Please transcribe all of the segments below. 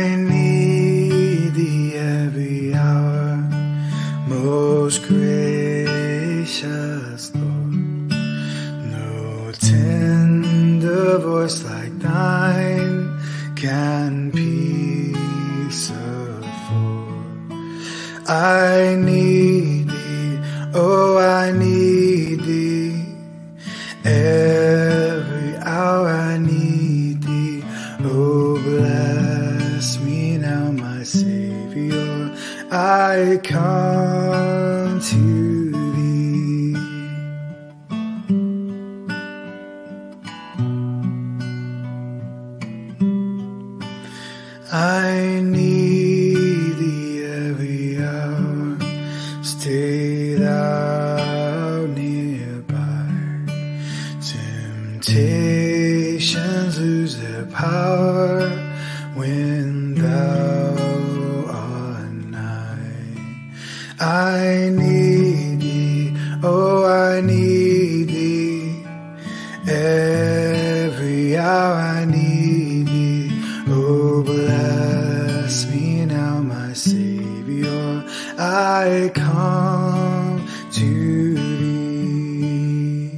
I need thee every hour, most gracious Lord. No tender voice like thine can peace afford. I need thee, oh I need thee, every hour I need thee. Oh bless me now, my Savior, I come to thee. I need thee every hour, stay thou nearby. Temptations lose their power when thou art nigh. I need thee, oh I need thee, every hour I need thee. Oh bless me now, my Savior, I come to thee.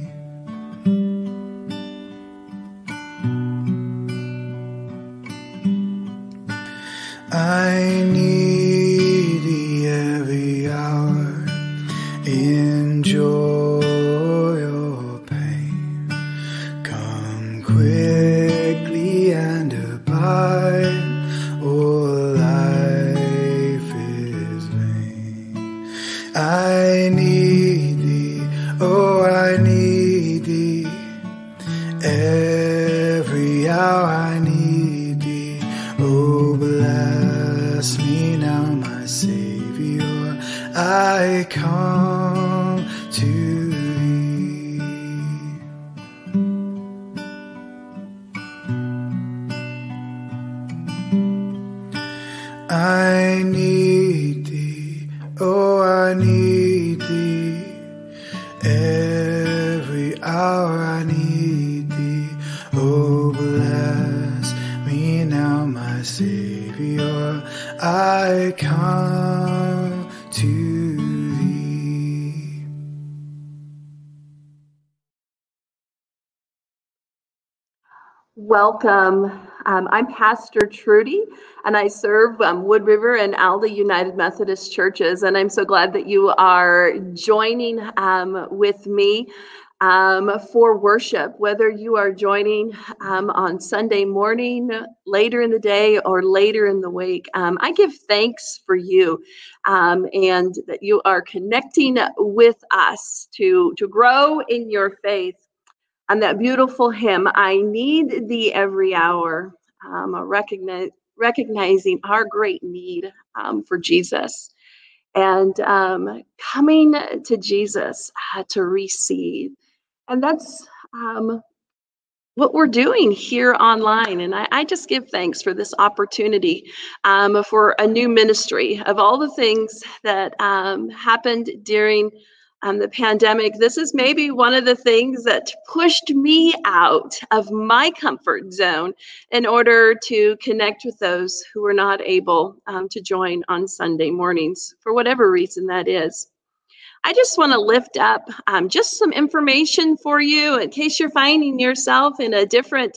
I need thee every hour, in joy or pain. Come quickly and abide, or life is vain. I need thee, oh I need thee, every hour I need thee. Oh bless me now, my Savior, I come to thee. I need thee, oh I need thee, every hour I need thee. Oh bless me now, my Savior, I come to thee. Welcome. I'm Pastor Trudy, and I serve Wood River and Alda United Methodist Churches, and I'm so glad that you are joining with me for worship, whether you are joining on Sunday morning, later in the day, or later in the week. I give thanks for you and that you are connecting with us to grow in your faith. And that beautiful hymn, I Need Thee Every Hour, recognizing our great need for Jesus and coming to Jesus to receive. And that's what we're doing here online. And I just give thanks for this opportunity for a new ministry. Of all the things that happened during the pandemic, this is maybe one of the things that pushed me out of my comfort zone in order to connect with those who were not able to join on Sunday mornings, for whatever reason that is. I just want to lift up just some information for you in case you're finding yourself in a different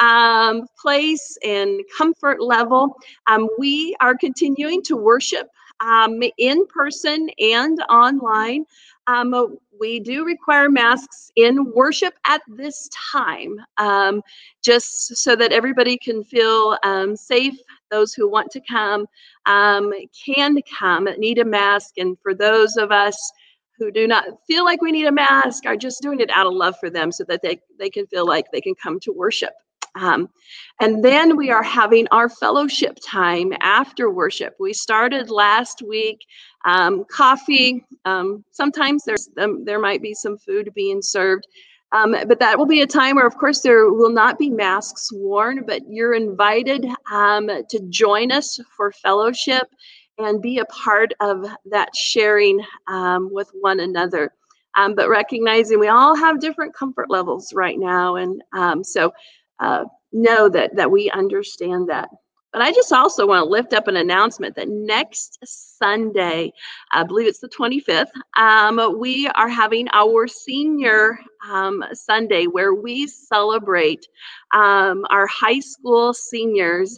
place and comfort level. We are continuing to worship in person and online. We do require masks in worship at this time, just so that everybody can feel safe. Those who want to come can come, need a mask. And for those of us who do not feel like we need a mask, are just doing it out of love for them so that they can feel like they can come to worship. And then we are having our fellowship time after worship. We started last week, coffee. Sometimes there might be some food being served. But that will be a time where, of course, there will not be masks worn, but you're invited to join us for fellowship and be a part of that sharing with one another. But recognizing we all have different comfort levels right now. And so know that we understand that. But I just also want to lift up an announcement that next Sunday, I believe it's the 25th, we are having our senior Sunday where we celebrate our high school seniors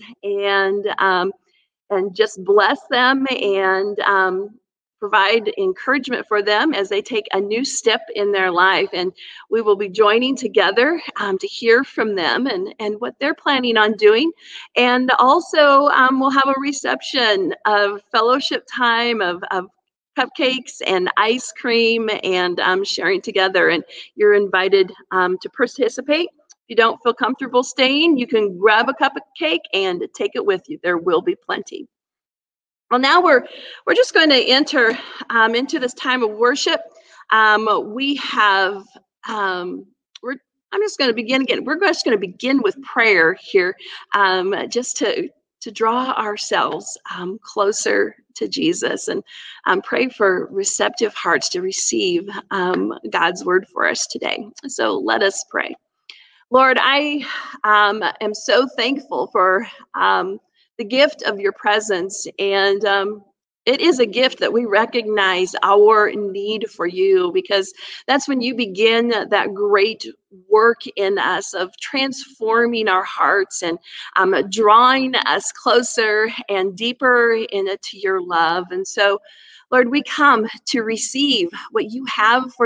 and just bless them and provide encouragement for them as they take a new step in their life. And we will be joining together to hear from them and what they're planning on doing. And also, we'll have a reception of fellowship time of cupcakes and ice cream and sharing together. And you're invited to participate. If you don't feel comfortable staying, you can grab a cup of cake and take it with you. There will be plenty. Well, now we're just going to enter into this time of worship. We have I'm just going to begin again. We're just going to begin with prayer here, just to draw ourselves closer to Jesus and pray for receptive hearts to receive God's word for us today. So let us pray. Lord, I am so thankful for the gift of your presence. And it is a gift that we recognize our need for you, because that's when you begin that great work in us of transforming our hearts and drawing us closer and deeper into your love. And so, Lord, we come to receive what you have for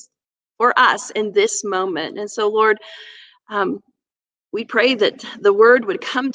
us in this moment. And so, Lord, we pray that the word would come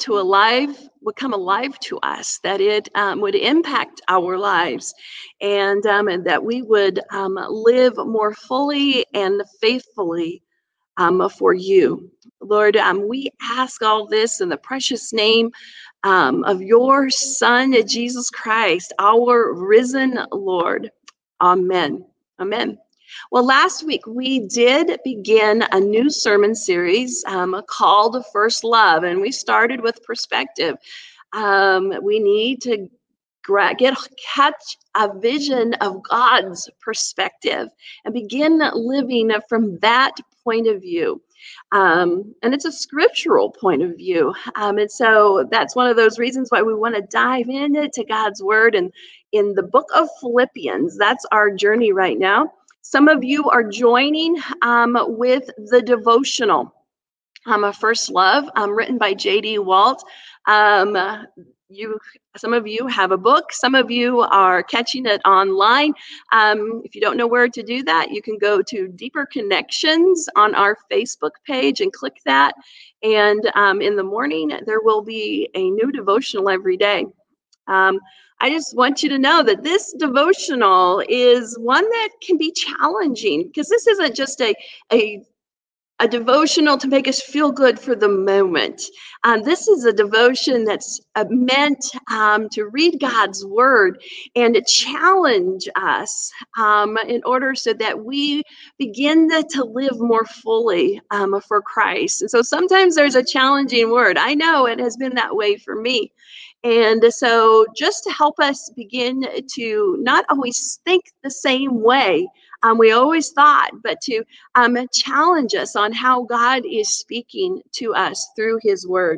alive to us, that it would impact our lives, and that we would live more fully and faithfully for you. Lord, we ask all this in the precious name of your Son, Jesus Christ, our risen Lord. Amen. Amen. Well, last week we did begin a new sermon series called First Love, and we started with perspective. We need to catch a vision of God's perspective and begin living from that point of view. And it's a scriptural point of view. And so that's one of those reasons why we want to dive into God's word. And in the book of Philippians, that's our journey right now. Some of you are joining with the devotional, First Love, written by J.D. Walt. Some of you have a book. Some of you are catching it online. If you don't know where to do that, you can go to Deeper Connections on our Facebook page and click that. And in the morning, there will be a new devotional every day. I just want you to know that this devotional is one that can be challenging, because this isn't just a devotional to make us feel good for the moment. This is a devotion that's meant to read God's word and to challenge us in order so that we begin to live more fully for Christ. And so sometimes there's a challenging word. I know it has been that way for me. And so just to help us begin to not always think the same way we always thought, but to challenge us on how God is speaking to us through his word.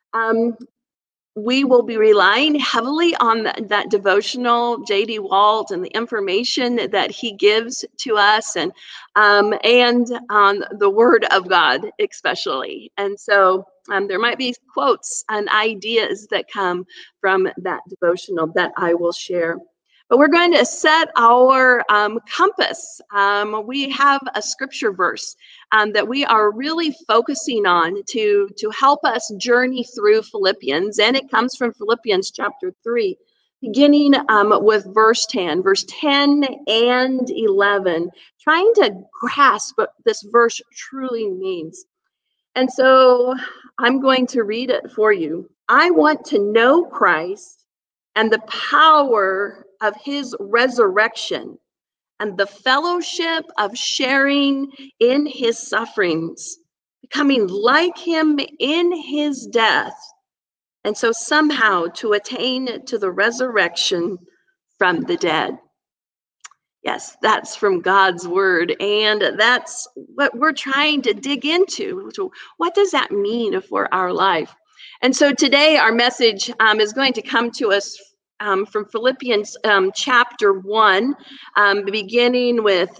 We will be relying heavily on that devotional, J.D. Walt, and the information that he gives to us, and on the Word of God especially. And so there might be quotes and ideas that come from that devotional that I will share. But we're going to set our compass. We have a scripture verse that we are really focusing on to help us journey through Philippians. And it comes from Philippians chapter 3, beginning with verse 10 and 11, trying to grasp what this verse truly means. And so I'm going to read it for you. I want to know Christ and the power of his resurrection and the fellowship of sharing in his sufferings, becoming like him in his death, and so somehow to attain to the resurrection from the dead. Yes, that's from God's word, and that's what we're trying to dig into. So what does that mean for our life? And so today our message is going to come to us from Philippians chapter 1, beginning with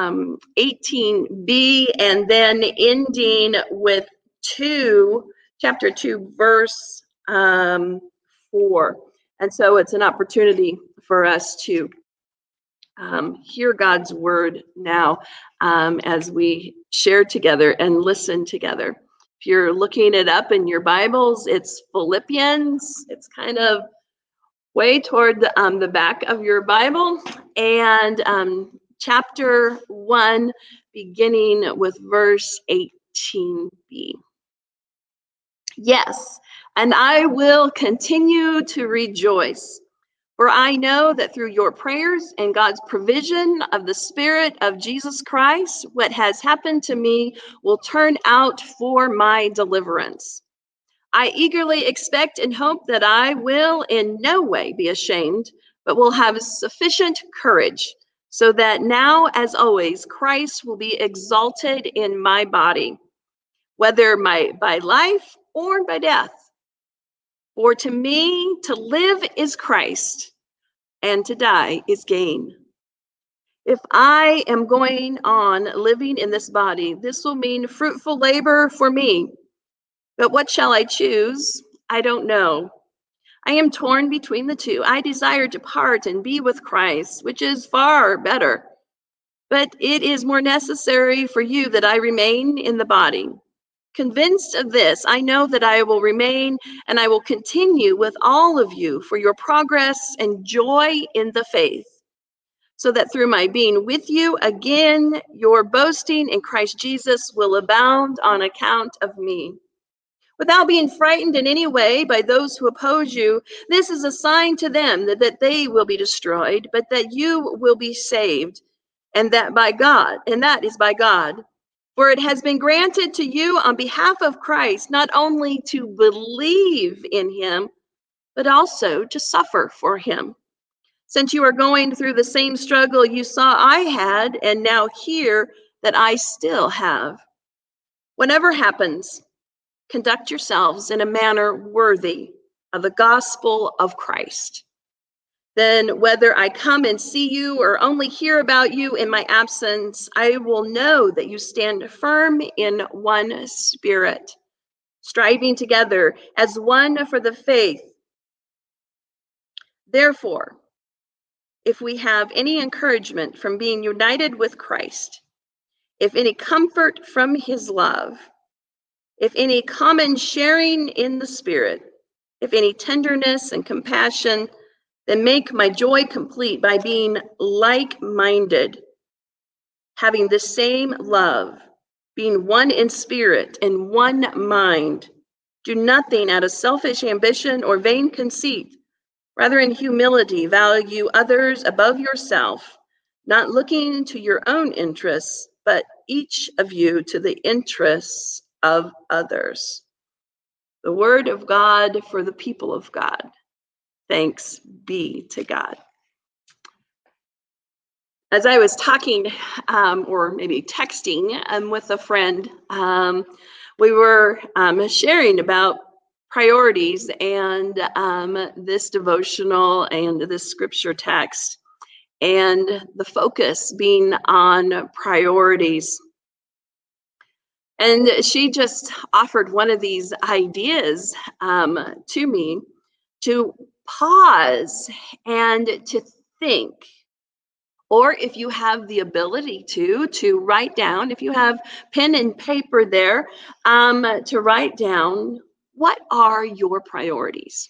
18b and then ending with chapter 2, verse 4. And so it's an opportunity for us to hear God's word now as we share together and listen together. If you're looking it up in your Bibles, it's Philippians. It's kind of way toward the back of your Bible, and chapter 1, beginning with verse 18b. Yes, and I will continue to rejoice, for I know that through your prayers and God's provision of the Spirit of Jesus Christ, what has happened to me will turn out for my deliverance. I eagerly expect and hope that I will in no way be ashamed, but will have sufficient courage, so that now, as always, Christ will be exalted in my body, whether by life or by death. For to me, to live is Christ, and to die is gain. If I am going on living in this body, this will mean fruitful labor for me. But what shall I choose? I don't know. I am torn between the two. I desire to depart and be with Christ, which is far better. But it is more necessary for you that I remain in the body. Convinced of this, I know that I will remain and I will continue with all of you for your progress and joy in the faith, so that through my being with you again, your boasting in Christ Jesus will abound on account of me. Without being frightened in any way by those who oppose you, this is a sign to them that they will be destroyed, but that you will be saved, and that is by God. For it has been granted to you on behalf of Christ not only to believe in him, but also to suffer for him. Since you are going through the same struggle you saw I had, and now hear that I still have. Whatever happens, conduct yourselves in a manner worthy of the gospel of Christ. Then whether I come and see you or only hear about you in my absence, I will know that you stand firm in one spirit, striving together as one for the faith. Therefore, if we have any encouragement from being united with Christ, if any comfort from his love, if any common sharing in the Spirit, if any tenderness and compassion, then make my joy complete by being like-minded, having the same love, being one in spirit and one mind. Do nothing out of selfish ambition or vain conceit. Rather, in humility, value others above yourself, not looking to your own interests, but each of you to the interests of others. The word of God for the people of God. Thanks be to God. As I was talking, or maybe texting with a friend, we were sharing about priorities and this devotional and this scripture text, and the focus being on priorities. And she just offered one of these ideas to me to pause and to think. Or if you have the ability to write down, if you have pen and paper there, to write down, what are your priorities?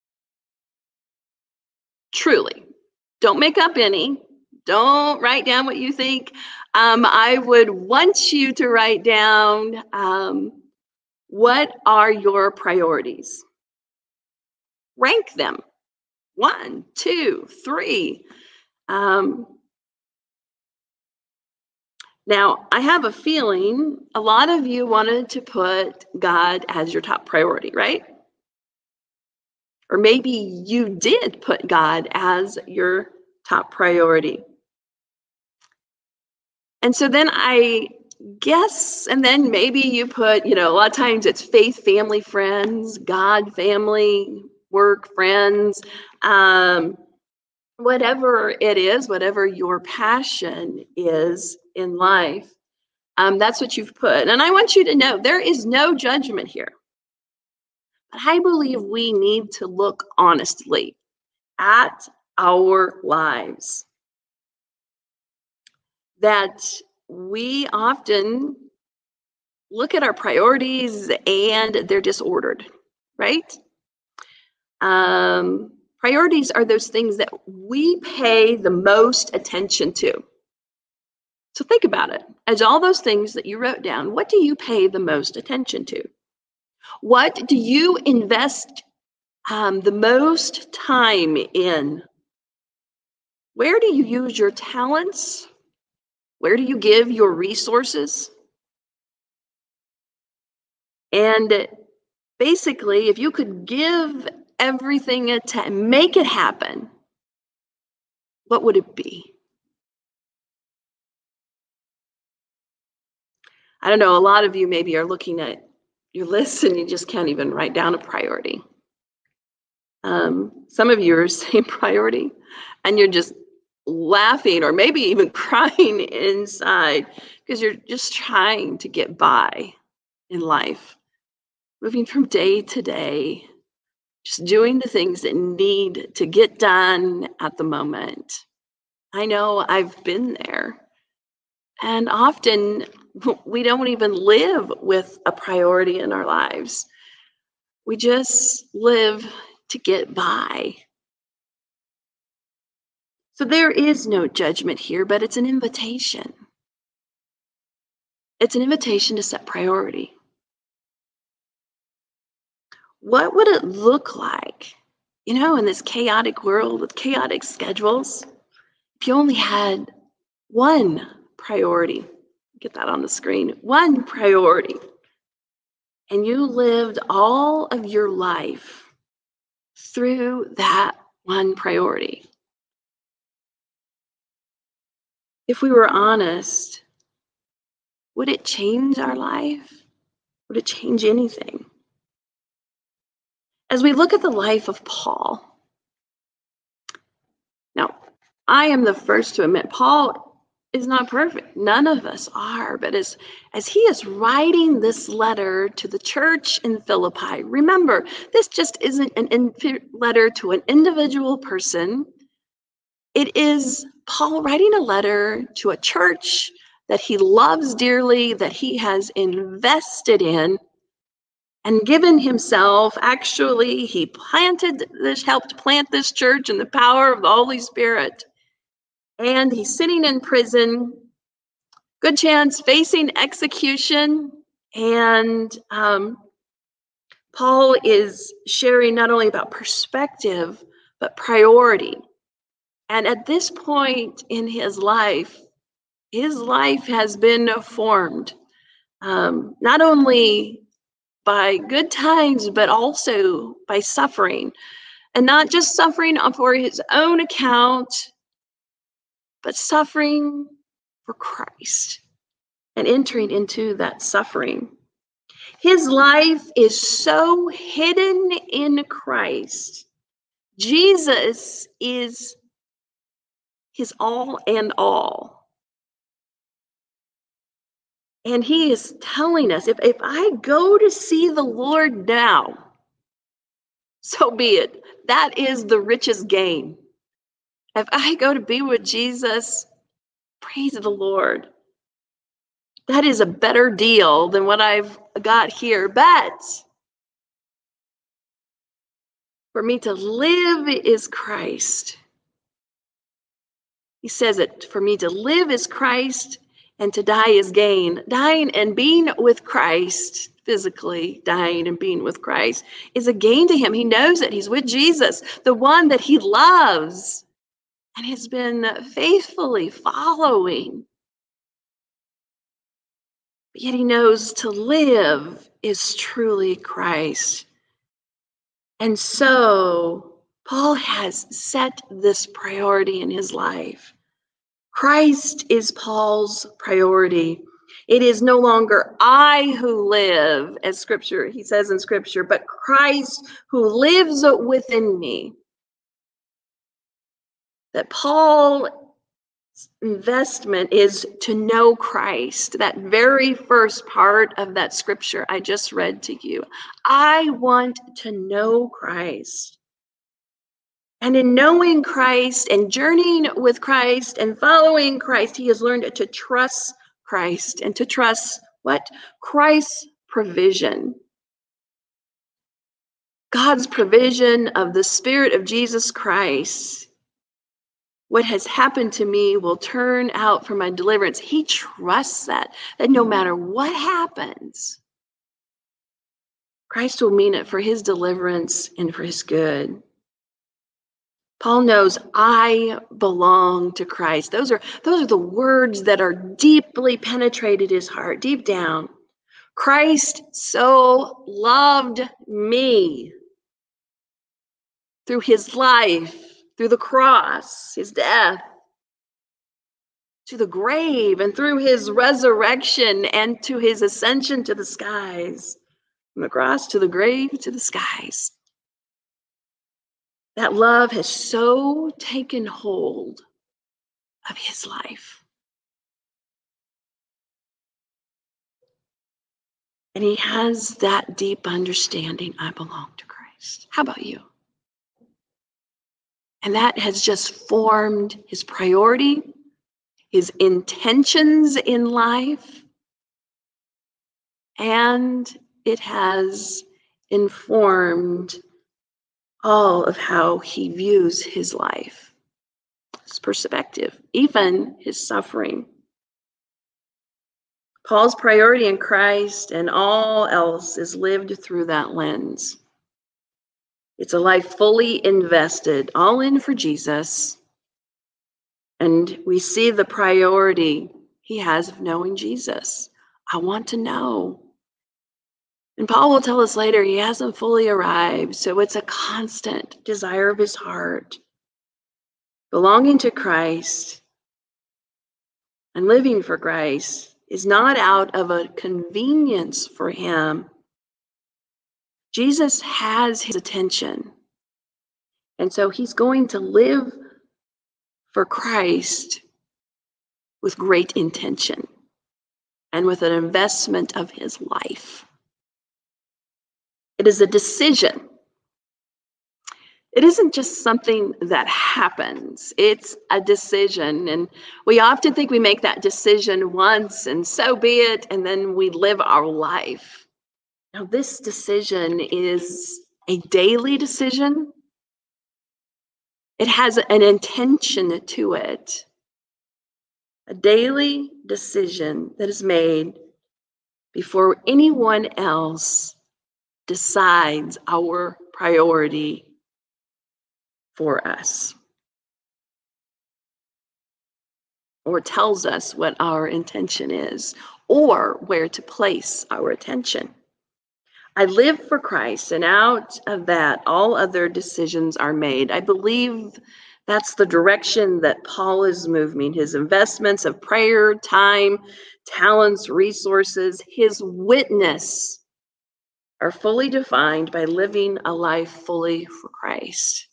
Truly, don't make up any. Don't write down what you think. I would want you to write down, what are your priorities? Rank them. 1, 2, 3. Now, I have a feeling a lot of you wanted to put God as your top priority, right? Or maybe you did put God as your top priority. And so then I guess, and then maybe you put, a lot of times it's faith, family, friends, God, family, work, friends, um, whatever it is, whatever your passion is in life, that's what you've put. And I want you to know there is no judgment here. But I believe we need to look honestly at our lives. That we often look at our priorities and they're disordered, right? Priorities are those things that we pay the most attention to. So think about it. As all those things that you wrote down, what do you pay the most attention to? What do you invest the most time in? Where do you use your talents? Where do you give your resources? And basically, if you could give everything to make it happen, what would it be? I don't know, a lot of you maybe are looking at your list and you just can't even write down a priority. Some of you are saying priority and you're just laughing or maybe even crying inside because you're just trying to get by in life, moving from day to day, just doing the things that need to get done at the moment. I know I've been there. And often we don't even live with a priority in our lives. We just live to get by. So there is no judgment here, but it's an invitation. It's an invitation to set priority. What would it look like, in this chaotic world with chaotic schedules, if you only had one priority? Get that on the screen. One priority. And you lived all of your life through that one priority. If we were honest, would it change our life? Would it change anything? As we look at the life of Paul, now, I am the first to admit Paul is not perfect. None of us are. But as he is writing this letter to the church in Philippi, remember, this just isn't a letter to an individual person. It is Paul writing a letter to a church that he loves dearly, that he has invested in and given himself. Actually, he helped plant this church in the power of the Holy Spirit. And he's sitting in prison, good chance facing execution. And Paul is sharing not only about perspective, but priority. And at this point in his life has been formed, not only by good times, but also by suffering. And not just suffering for his own account, but suffering for Christ and entering into that suffering. His life is so hidden in Christ. Jesus is his all and all. And he is telling us, if I go to see the Lord now, so be it. That is the richest gain. If I go to be with Jesus, praise the Lord. That is a better deal than what I've got here. But for me to live is Christ. He says it, for me to live is Christ and to die is gain. Dying and being with Christ, physically dying and being with Christ, is a gain to him. He knows it. He's with Jesus, the one that he loves and has been faithfully following. But yet he knows to live is truly Christ. And so Paul has set this priority in his life. Christ is Paul's priority. It is no longer I who live, as Scripture, he says in Scripture, but Christ who lives within me. That Paul's investment is to know Christ. That very first part of that Scripture I just read to you. I want to know Christ. And in knowing Christ and journeying with Christ and following Christ, he has learned to trust Christ and to trust what? Christ's provision. God's provision of the Spirit of Jesus Christ. What has happened to me will turn out for my deliverance. He trusts that no matter what happens, Christ will mean it for his deliverance and for his good. Paul knows I belong to Christ. Those are the words that are deeply penetrated his heart, deep down. Christ so loved me through his life, through the cross, his death, to the grave, and through his resurrection and to his ascension to the skies. From the cross to the grave to the skies. That love has so taken hold of his life. And he has that deep understanding, I belong to Christ. How about you? And that has just formed his priority, his intentions in life, and it has informed all of how he views his life, his perspective, even his suffering. Paul's priority in Christ and all else is lived through that lens. It's a life fully invested, all in for Jesus. And we see the priority he has of knowing Jesus. I want to know. And Paul will tell us later he hasn't fully arrived, so it's a constant desire of his heart. Belonging to Christ and living for Christ is not out of a convenience for him. Jesus has his attention. And so he's going to live for Christ with great intention and with an investment of his life. It is a decision. It isn't just something that happens. It's a decision. And we often think we make that decision once and so be it, and then we live our life. Now, this decision is a daily decision. It has an intention to it. A daily decision that is made before anyone else decides our priority for us or tells us what our intention is or where to place our attention. I live for Christ, and out of that, all other decisions are made. I believe that's the direction that Paul is moving. His investments of prayer, time, talents, resources, his witness are fully defined by living a life fully for Christ.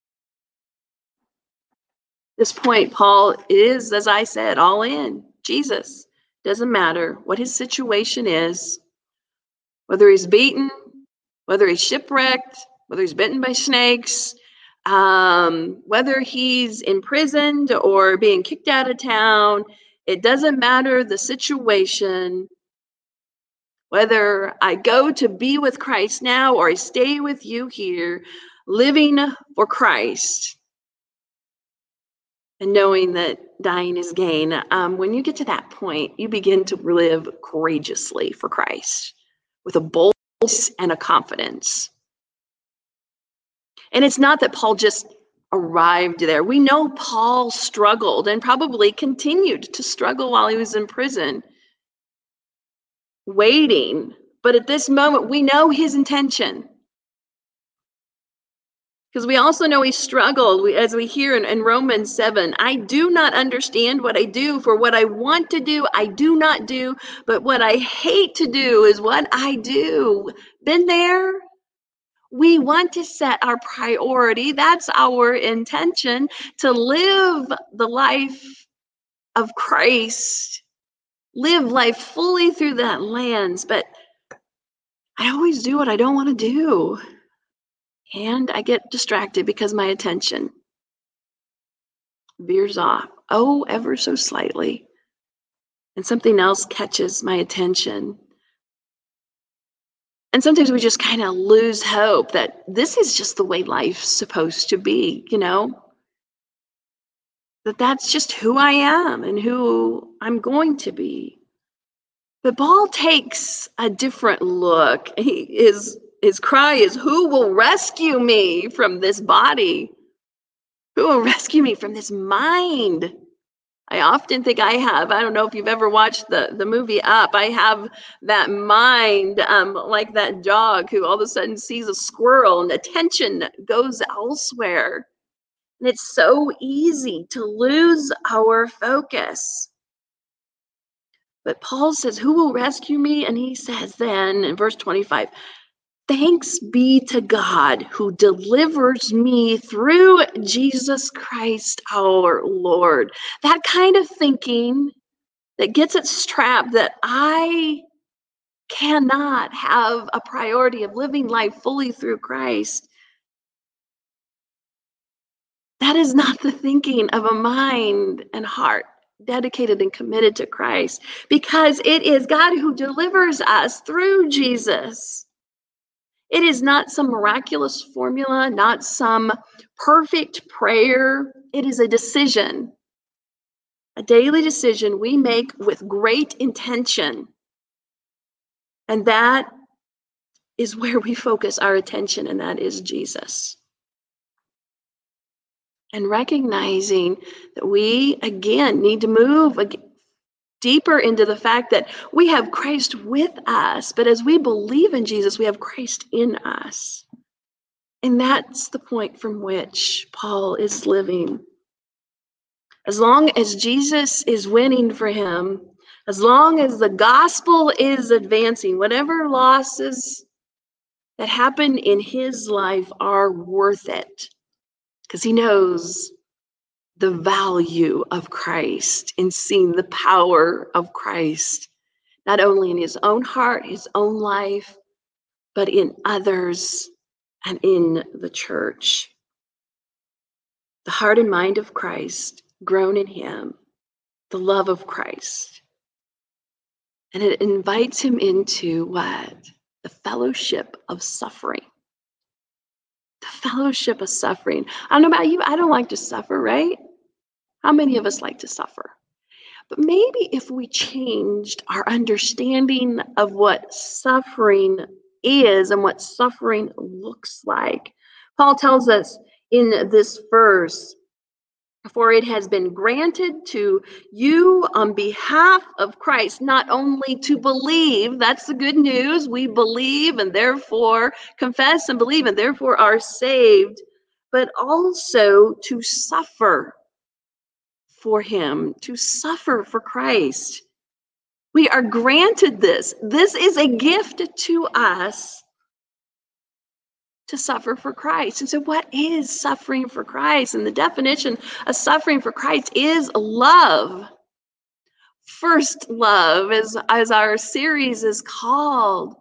At this point, Paul is, as I said, all in. Jesus. Doesn't matter what his situation is, whether he's beaten, whether he's shipwrecked, whether he's bitten by snakes, whether he's imprisoned or being kicked out of town. It doesn't matter the situation. Whether I go to be with Christ now or I stay with you here, living for Christ and knowing that dying is gain. When you get to that point, you begin to live courageously for Christ with a boldness and a confidence. And it's not that Paul just arrived there. We know Paul struggled and probably continued to struggle while he was in prison, waiting. But at this moment, we know his intention. Because we also know he struggled, as we hear in Romans 7. I do not understand what I do, for what I want to do, I do not do, but what I hate to do is what I do. Been there? We want to set our priority. That's our intention, to live the life of Christ, live life fully through that lens. But I always do what I don't want to do. And I get distracted because my attention veers off, oh, ever so slightly. And something else catches my attention. And sometimes we just kind of lose hope that this is just the way life's supposed to be, that that's just who I am and who I'm going to be. But Paul takes a different look. His cry is, who will rescue me from this body? Who will rescue me from this mind? I often think I don't know if you've ever watched the movie Up. I have that mind, like that dog who all of a sudden sees a squirrel and attention goes elsewhere. And it's so easy to lose our focus. But Paul says, who will rescue me? And he says then in verse 25, thanks be to God who delivers me through Jesus Christ our Lord. That kind of thinking that gets it trapped that I cannot have a priority of living life fully through Christ. That is not the thinking of a mind and heart dedicated and committed to Christ, because it is God who delivers us through Jesus. It is not some miraculous formula, not some perfect prayer. It is a decision, a daily decision we make with great intention. And that is where we focus our attention, and that is Jesus. And recognizing that we, again, need to move deeper into the fact that we have Christ with us, but as we believe in Jesus, we have Christ in us. And that's the point from which Paul is living. As long as Jesus is winning for him, as long as the gospel is advancing, whatever losses that happen in his life are worth it, because he knows the value of Christ in seeing the power of Christ, not only in his own heart, his own life, but in others and in the church. The heart and mind of Christ grown in him, the love of Christ. And it invites him into what? The fellowship of suffering. The fellowship of suffering. I don't know about you, I don't like to suffer, right? How many of us like to suffer? But maybe if we changed our understanding of what suffering is and what suffering looks like. Paul tells us in this verse, for it has been granted to you on behalf of Christ, not only to believe, that's the good news, we believe and therefore confess and believe and therefore are saved, but also to suffer for him, to suffer for Christ. We are granted this. This is a gift to us to suffer for Christ. And so what is suffering for Christ? And the definition of suffering for Christ is love. First love, as our series is called.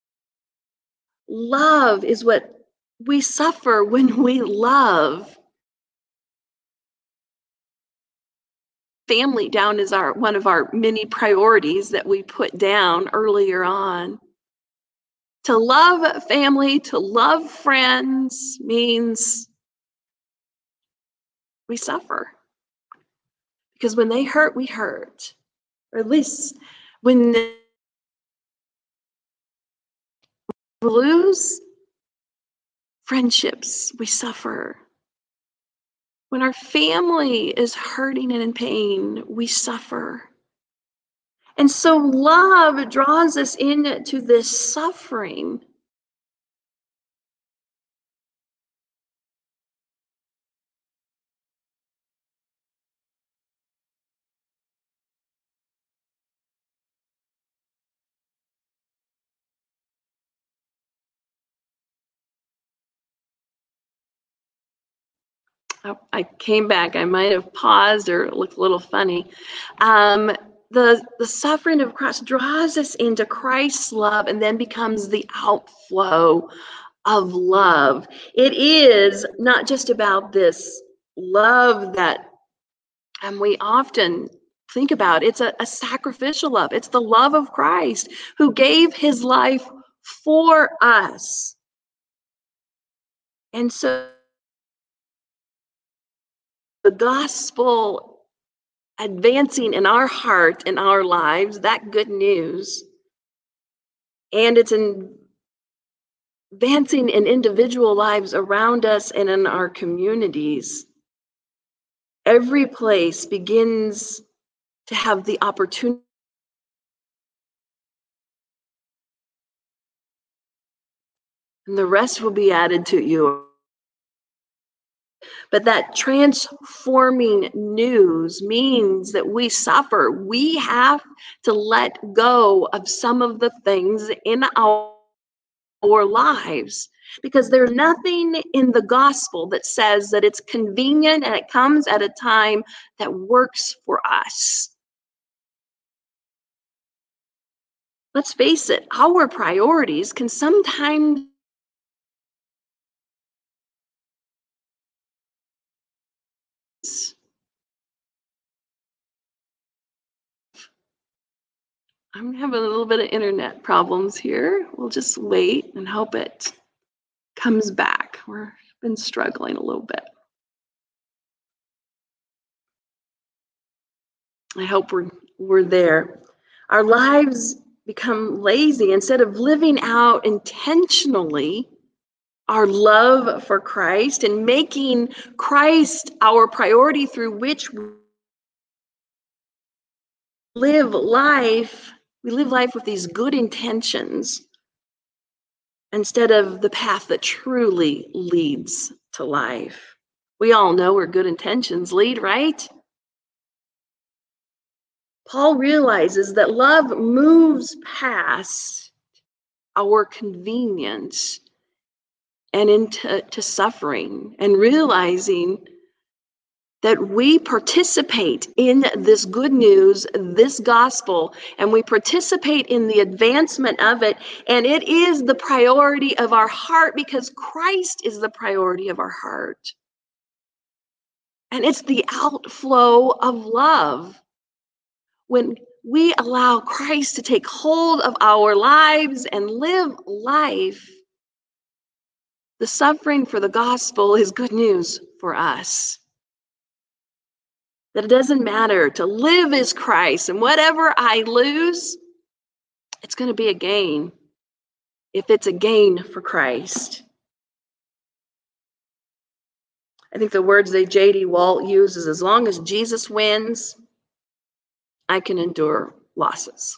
Love is what we suffer when we love. Family down is one of our many priorities that we put down earlier on. To love family, to love friends means we suffer. Because when they hurt, we hurt. Or at least when we lose friendships, we suffer. When our family is hurting and in pain, we suffer. And so love draws us into this suffering. I came back. I might have paused or looked a little funny. The suffering of Christ draws us into Christ's love and then becomes the outflow of love. It is not just about this love that we often think about. It's a sacrificial love. It's the love of Christ who gave his life for us. And so the gospel advancing in our heart, in our lives, that good news, and it's advancing in individual lives around us and in our communities. Every place begins to have the opportunity. And the rest will be added to you. But that transforming news means that we suffer. We have to let go of some of the things in our lives, because there's nothing in the gospel that says that it's convenient and it comes at a time that works for us. Let's face it, our priorities can sometimes I'm having a little bit of internet problems here. We'll just wait and hope it comes back. We've been struggling a little bit. I hope we're there. Our lives become lazy instead of living out intentionally our love for Christ and making Christ our priority through which we live life. We live life with these good intentions instead of the path that truly leads to life. We all know where good intentions lead, right? Paul realizes that love moves past our convenience and into suffering, and realizing that we participate in this good news, this gospel, and we participate in the advancement of it, and it is the priority of our heart because Christ is the priority of our heart. And it's the outflow of love. When we allow Christ to take hold of our lives and live life, the suffering for the gospel is good news for us. That it doesn't matter. To live is Christ, and whatever I lose, it's going to be a gain if it's a gain for Christ. I think the words that J.D. Walt uses, as long as Jesus wins, I can endure losses.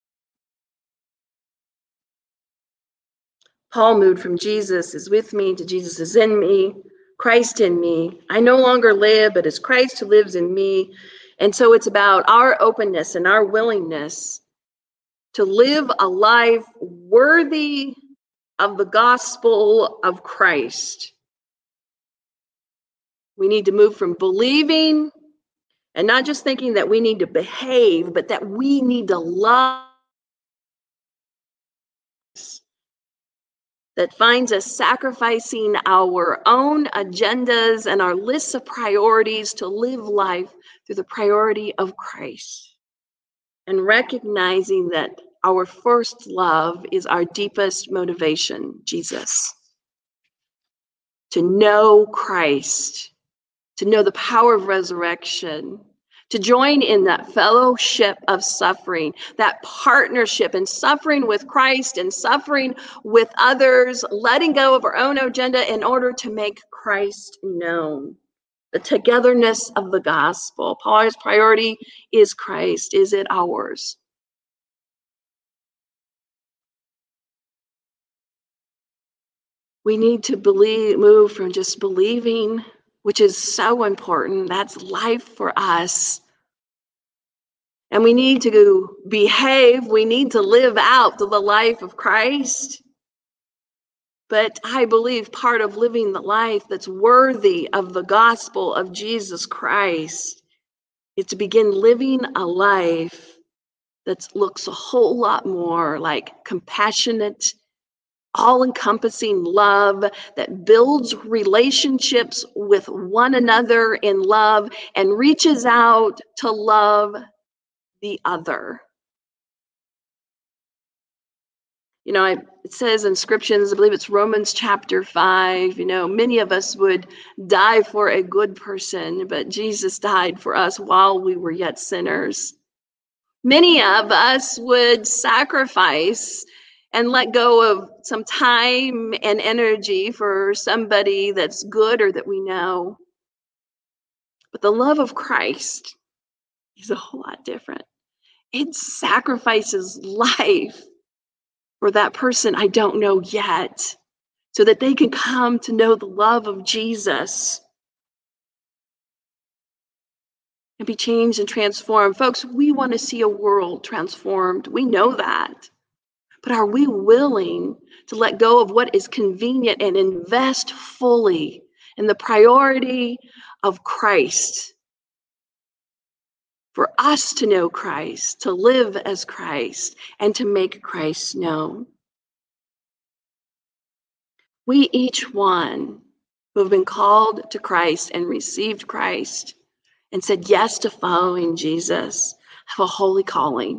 Paul moved from Jesus is with me to Jesus is in me, Christ in me. I no longer live, but it's Christ who lives in me. And so it's about our openness and our willingness to live a life worthy of the gospel of Christ. We need to move from believing and not just thinking that we need to behave, but that we need to love. That finds us sacrificing our own agendas and our lists of priorities to live life through the priority of Christ. And recognizing that our first love is our deepest motivation, Jesus. To know Christ, to know the power of resurrection, to join in that fellowship of suffering, that partnership in suffering with Christ and suffering with others, letting go of our own agenda in order to make Christ known. The togetherness of the gospel. Paul's priority is Christ. Is it ours? We need to move from just believing, which is so important. That's life for us. And we need to behave. We need to live out the life of Christ. But I believe part of living the life that's worthy of the gospel of Jesus Christ is to begin living a life that looks a whole lot more like compassionate, all-encompassing love that builds relationships with one another in love and reaches out to love the other. You know, it says in scriptures, I believe it's Romans chapter 5, many of us would die for a good person, but Jesus died for us while we were yet sinners. Many of us would sacrifice and let go of some time and energy for somebody that's good or that we know. But the love of Christ is a whole lot different. It sacrifices life for that person I don't know yet, so that they can come to know the love of Jesus and be changed and transformed. Folks, we want to see a world transformed. We know that. But are we willing to let go of what is convenient and invest fully in the priority of Christ? For us to know Christ, to live as Christ, and to make Christ known. We each one who have been called to Christ and received Christ and said yes to following Jesus have a holy calling.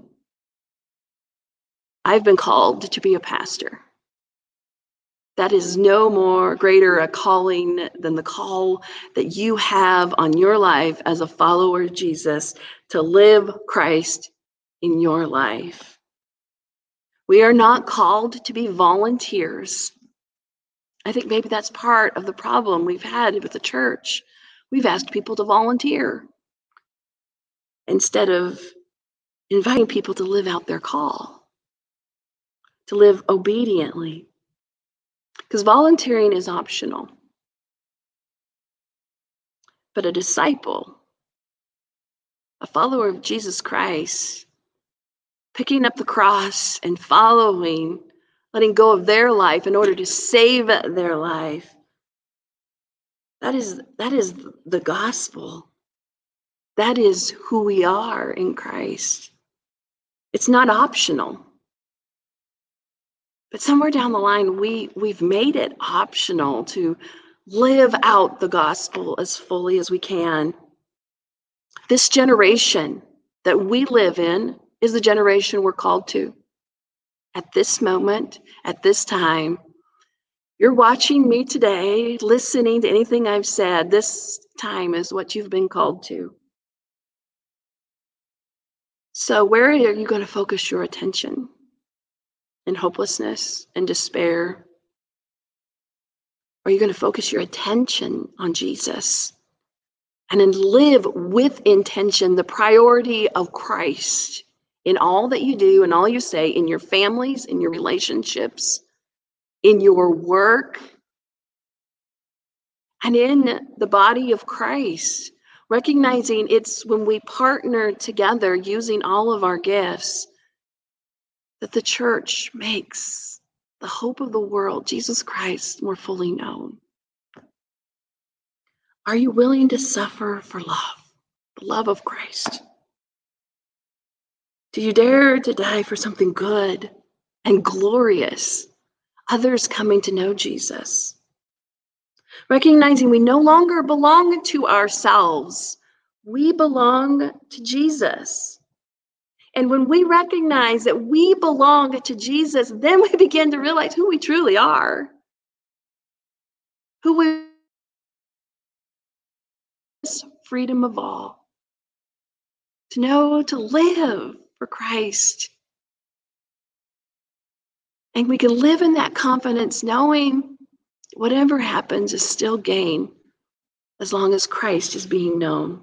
I've been called to be a pastor. That is no more greater a calling than the call that you have on your life as a follower of Jesus to live Christ in your life. We are not called to be volunteers. I think maybe that's part of the problem we've had with the church. We've asked people to volunteer instead of inviting people to live out their call, to live obediently. Because volunteering is optional. But a disciple, a follower of Jesus Christ, picking up the cross and following, letting go of their life in order to save their life, that is the gospel. That is who we are in Christ. It's not optional. But somewhere down the line, we've made it optional to live out the gospel as fully as we can. This generation that we live in is the generation we're called to. At this moment, at this time, you're watching me today, listening to anything I've said. This time is what you've been called to. So where are you going to focus your attention? In hopelessness and despair? Or are you going to focus your attention on Jesus and then live with intention the priority of Christ in all that you do and all you say, in your families, in your relationships, in your work, and in the body of Christ, recognizing it's when we partner together using all of our gifts that the church makes the hope of the world, Jesus Christ, more fully known. Are you willing to suffer for love, the love of Christ? Do you dare to die for something good and glorious, others coming to know Jesus? Recognizing we no longer belong to ourselves, we belong to Jesus. And when we recognize that we belong to Jesus, then we begin to realize who we truly are, who we freedom of all, to know, to live for Christ. And we can live in that confidence knowing whatever happens is still gain as long as Christ is being known.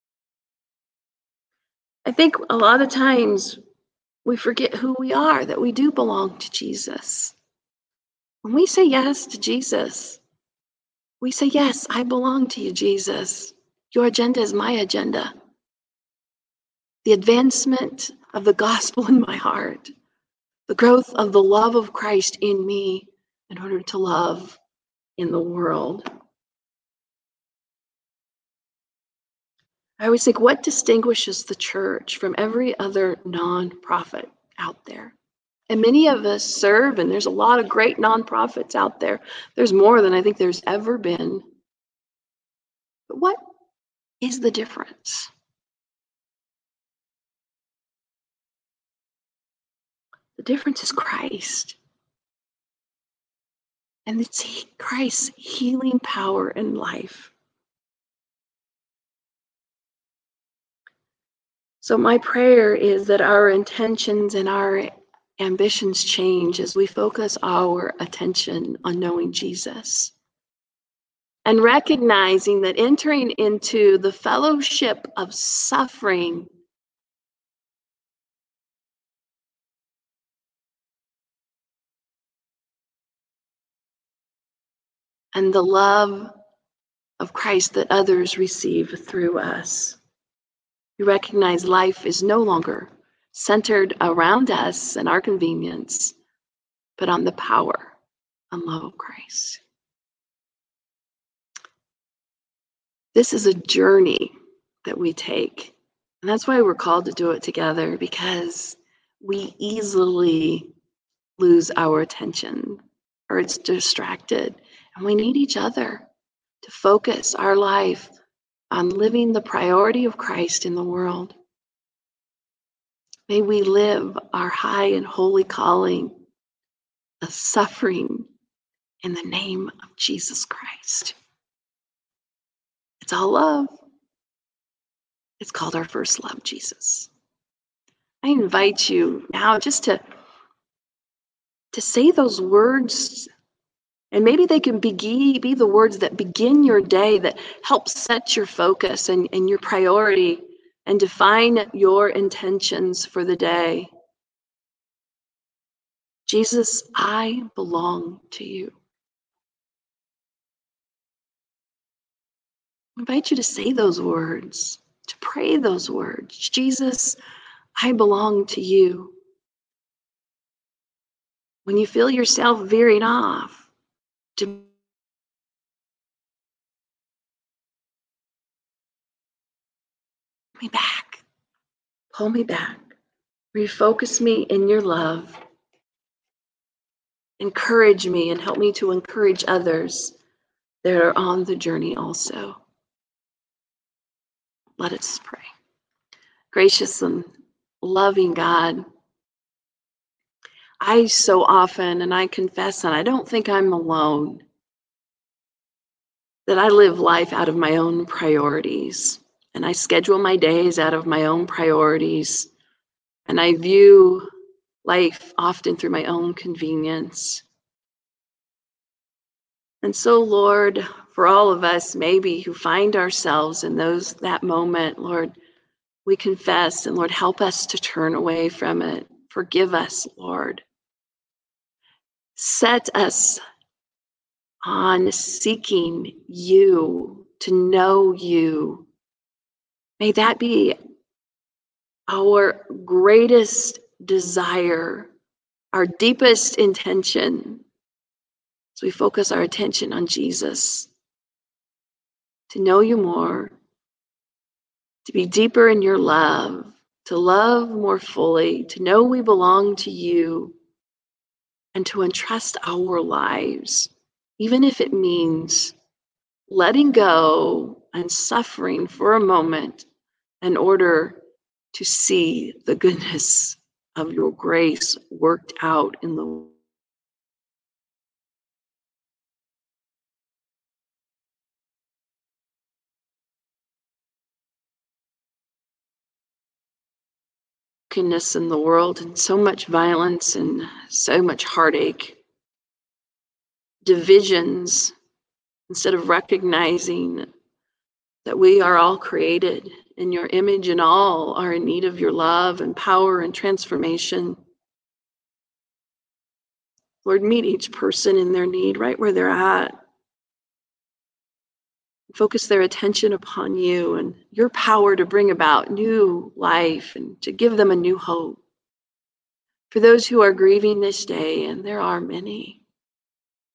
I think a lot of times we forget who we are, that we do belong to Jesus. When we say yes to Jesus, we say, yes, I belong to you, Jesus. Your agenda is my agenda. The advancement of the gospel in my heart, the growth of the love of Christ in me in order to love in the world. I always think, what distinguishes the church from every other nonprofit out there? And many of us serve, and there's a lot of great nonprofits out there. There's more than I think there's ever been. But what is the difference? The difference is Christ. And it's Christ's healing power and life. So my prayer is that our intentions and our ambitions change as we focus our attention on knowing Jesus and recognizing that entering into the fellowship of suffering and the love of Christ that others receive through us. We recognize life is no longer centered around us and our convenience, but on the power and love of Christ. This is a journey that we take. And that's why we're called to do it together, because we easily lose our attention or it's distracted. And we need each other to focus our life on living the priority of Christ in the world. May we live our high and holy calling of suffering in the name of Jesus Christ. It's all love. It's called our first love, Jesus. I invite you now just to say those words, and maybe they can be the words that begin your day, that help set your focus and your priority and define your intentions for the day. Jesus, I belong to you. I invite you to say those words, to pray those words. Jesus, I belong to you. When you feel yourself veering off, to me back, pull me back, refocus me in your love, encourage me and help me to encourage others that are on the journey also. Let us pray. Gracious and loving God, I so often, and I confess, and I don't think I'm alone, that I live life out of my own priorities, and I schedule my days out of my own priorities, and I view life often through my own convenience. And so, Lord, for all of us maybe who find ourselves in that moment, Lord, we confess, and Lord, help us to turn away from it. Forgive us, Lord. Set us on seeking you, to know you. May that be our greatest desire, our deepest intention, as we focus our attention on Jesus, to know you more, to be deeper in your love, to love more fully, to know we belong to you, and to entrust our lives, even if it means letting go and suffering for a moment in order to see the goodness of your grace worked out in the brokenness in the world, and so much violence and so much heartache, divisions, instead of recognizing that we are all created in your image and all are in need of your love and power and transformation. Lord, meet each person in their need right where they're at. Focus their attention upon you and your power to bring about new life and to give them a new hope. For those who are grieving this day, and there are many,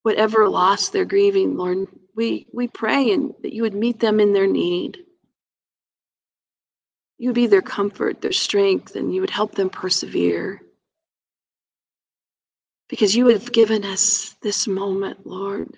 whatever loss they're grieving, Lord, we pray and that you would meet them in their need. You would be their comfort, their strength, and you would help them persevere. Because you have given us this moment, Lord,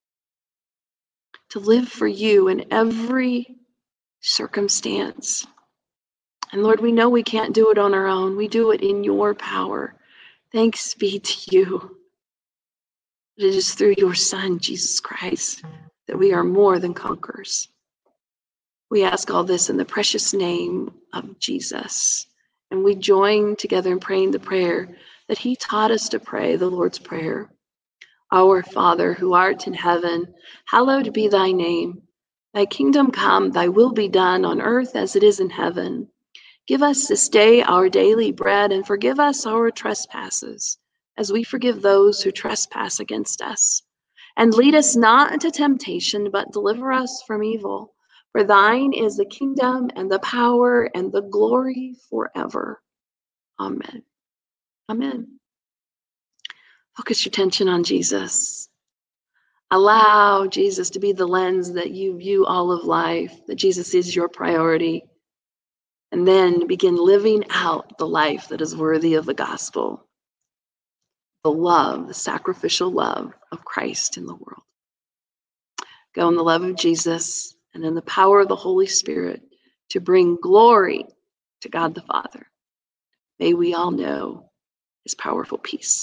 to live for you in every circumstance. And Lord, we know we can't do it on our own. We do it in your power. Thanks be to you. It is through your Son, Jesus Christ, that we are more than conquerors. We ask all this in the precious name of Jesus. And we join together in praying the prayer that he taught us to pray, the Lord's Prayer. Our Father, who art in heaven, hallowed be thy name. Thy kingdom come, thy will be done on earth as it is in heaven. Give us this day our daily bread, and forgive us our trespasses, as we forgive those who trespass against us. And lead us not into temptation, but deliver us from evil. For thine is the kingdom and the power and the glory forever. Amen. Amen. Focus your attention on Jesus. Allow Jesus to be the lens that you view all of life, that Jesus is your priority. And then begin living out the life that is worthy of the gospel. The love, the sacrificial love of Christ in the world. Go in the love of Jesus and in the power of the Holy Spirit to bring glory to God the Father. May we all know his powerful peace.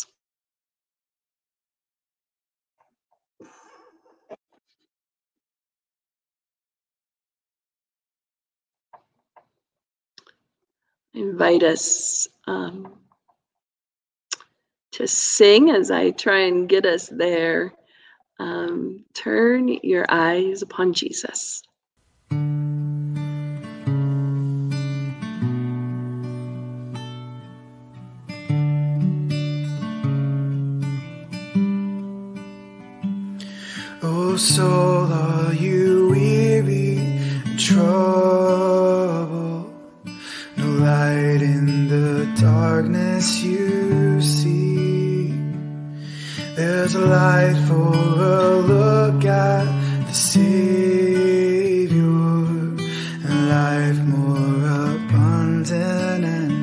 I invite us to sing as I try and get us there. Turn your eyes upon Jesus. Oh, soul, are you weary and troubled? No light in the darkness you see. There's a light for a look at the Savior, and life more abundant and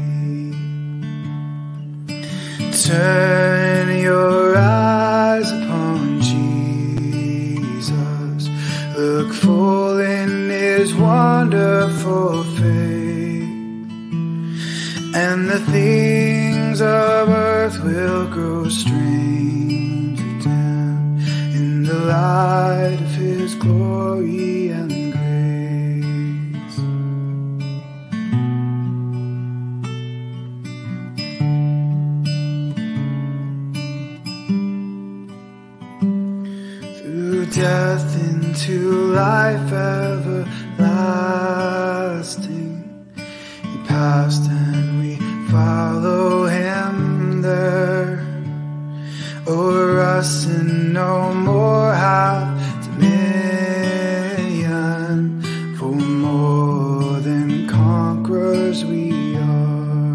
free. Turn your eyes upon Jesus. Look full in his wonderful face, and the things of earth will grow strangely dim in the light of his glory and grace. Through death into life everlasting, he passed and we follow him there. O'er us and no more have dominion, for more than conquerors we are.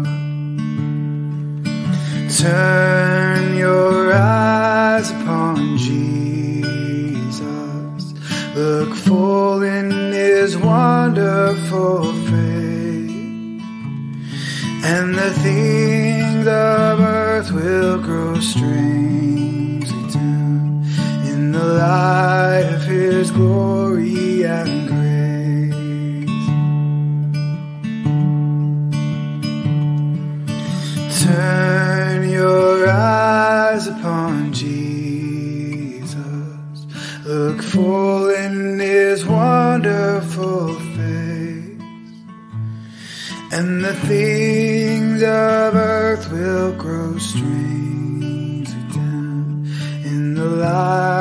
Turn your eyes upon Jesus. Look full in his wonderful face, and the things of earth will grow strangely dim in the light of his glory and grace. Turn your eyes upon Jesus. Look full in his wonderful face, and the things of earth will grow strangely dim in the light